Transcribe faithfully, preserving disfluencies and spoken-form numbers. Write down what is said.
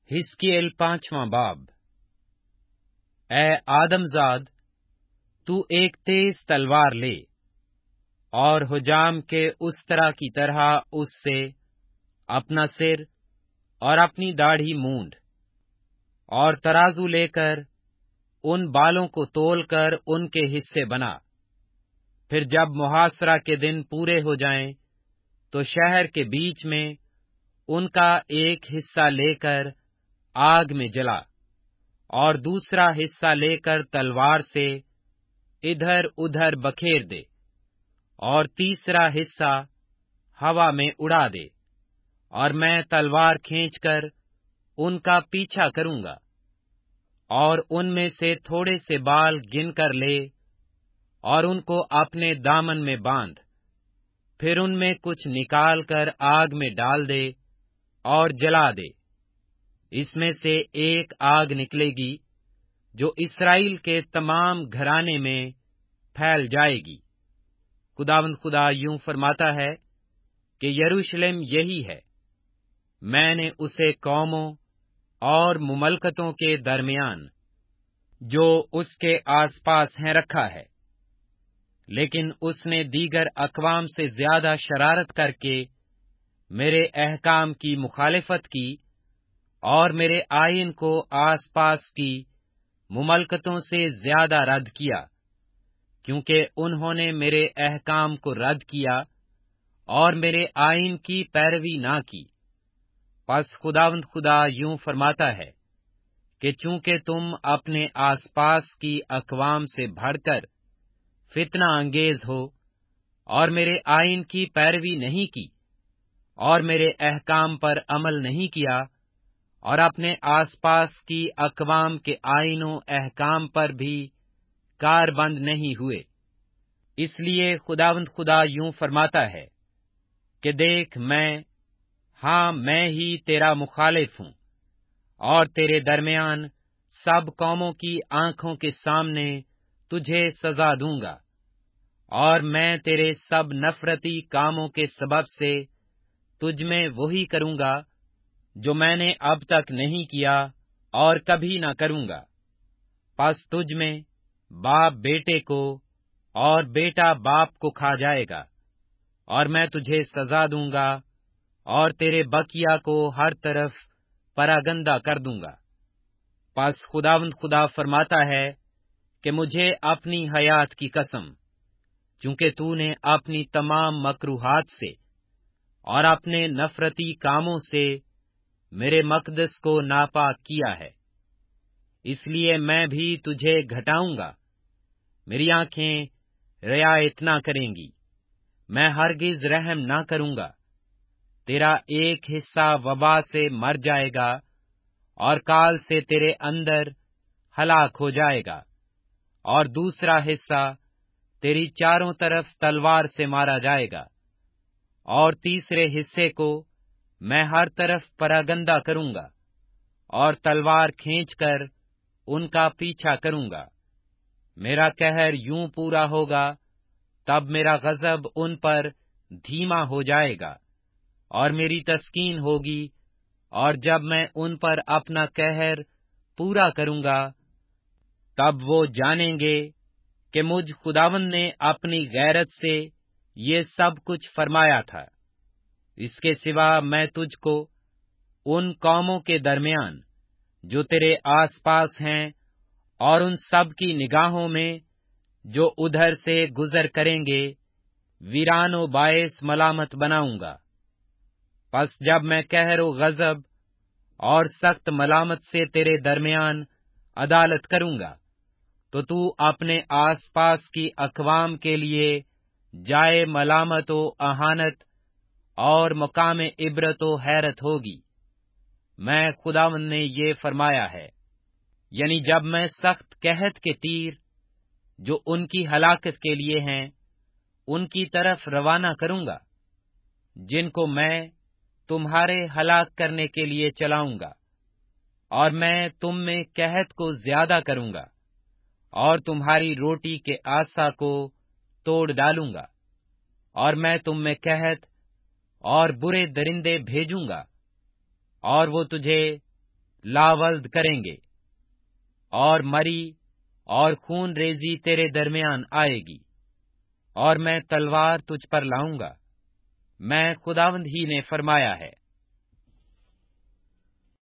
حزقییل پانچواں باب۔ اے آدم زاد، تو ایک تیز تلوار لے اور حجام کے اس طرح کی طرح اس سے اپنا سر اور اپنی داڑھی مونڈ، اور ترازو لے کر ان بالوں کو تول کر ان کے حصے بنا۔ پھر جب محاصرہ کے دن پورے ہو جائیں تو شہر کے بیچ میں ان کا ایک حصہ لے کر آگ میں جلا، اور دوسرا حصہ لے کر تلوار سے ادھر ادھر بکھیر دے، اور تیسرا حصہ ہوا میں اڑا دے، اور میں تلوار کھینچ کر ان کا پیچھا کروں گا، اور ان میں سے تھوڑے سے بال گن کر لے اور ان کو اپنے دامن میں باندھ۔ پھر ان میں کچھ نکال کر آگ میں ڈال دے اور جلا دے۔ اس میں سے ایک آگ نکلے گی جو اسرائیل کے تمام گھرانے میں پھیل جائے گی۔ خداوند خدا یوں فرماتا ہے کہ یروشلم یہی ہے، میں نے اسے قوموں اور مملکتوں کے درمیان جو اس کے آس پاس ہیں رکھا ہے، لیکن اس نے دیگر اقوام سے زیادہ شرارت کر کے میرے احکام کی مخالفت کی، اور میرے آئین کو آس پاس کی مملکتوں سے زیادہ رد کیا، کیونکہ انہوں نے میرے احکام کو رد کیا اور میرے آئین کی پیروی نہ کی۔ پس خداوند خدا یوں فرماتا ہے کہ چونکہ تم اپنے آس پاس کی اقوام سے بڑھ کر فتنہ انگیز ہو، اور میرے آئین کی پیروی نہیں کی، اور میرے احکام پر عمل نہیں کیا، اور اپنے آس پاس کی اقوام کے آئین و احکام پر بھی کاربند نہیں ہوئے، اس لیے خداوند خدا یوں فرماتا ہے کہ دیکھ، میں ہاں میں ہی تیرا مخالف ہوں، اور تیرے درمیان سب قوموں کی آنکھوں کے سامنے تجھے سزا دوں گا، اور میں تیرے سب نفرتی کاموں کے سبب سے تجھ میں وہی کروں گا جو میں نے اب تک نہیں کیا اور کبھی نہ کروں گا۔ پس تجھ میں باپ بیٹے کو اور بیٹا باپ کو کھا جائے گا، اور میں تجھے سزا دوں گا اور تیرے بقیہ کو ہر طرف پراگندہ کر دوں گا۔ پس خداوند خدا فرماتا ہے کہ مجھے اپنی حیات کی قسم، چونکہ تو نے اپنی تمام مکروہات سے اور اپنے نفرتی کاموں سے میرے مقدس کو ناپاک کیا ہے، اس لیے میں بھی تجھے گھٹاؤں گا، میری آنکھیں رعایت نہ کریں گی، میں ہرگز رحم نہ کروں گا۔ تیرا ایک حصہ وبا سے مر جائے گا، اور کال سے تیرے اندر ہلاک ہو جائے گا، اور دوسرا حصہ تیری چاروں طرف تلوار سے مارا جائے گا، اور تیسرے حصے کو میں ہر طرف پراگندہ کروں گا، اور تلوار کھینچ کر ان کا پیچھا کروں گا۔ میرا قہر یوں پورا ہوگا، تب میرا غضب ان پر دھیما ہو جائے گا، اور میری تسکین ہوگی، اور جب میں ان پر اپنا قہر پورا کروں گا، تب وہ جانیں گے کہ مجھ خداوند نے اپنی غیرت سے یہ سب کچھ فرمایا تھا۔ اس کے سوا میں تجھ کو ان قوموں کے درمیان جو تیرے آس پاس ہیں اور ان سب کی نگاہوں میں جو ادھر سے گزر کریں گے ویران و باعث ملامت بناؤں گا۔ پس جب میں قہر و غضب اور سخت ملامت سے تیرے درمیان عدالت کروں گا، تو تو اپنے آس پاس کی اقوام کے لیے جائے ملامت و اہانت اور مقام عبرت و حیرت ہوگی۔ میں خداوند نے یہ فرمایا ہے، یعنی جب میں سخت قحط کے تیر جو ان کی ہلاکت کے لیے ہیں ان کی طرف روانہ کروں گا، جن کو میں تمہارے ہلاک کرنے کے لیے چلاؤں گا، اور میں تم میں قحط کو زیادہ کروں گا، اور تمہاری روٹی کے آسا کو توڑ ڈالوں گا، اور میں تم میں قحط اور برے درندے بھیجوں گا، اور وہ تجھے لاولد کریں گے، اور مری اور خون ریزی تیرے درمیان آئے گی، اور میں تلوار تجھ پر لاؤں گا، میں خداوند ہی نے فرمایا ہے۔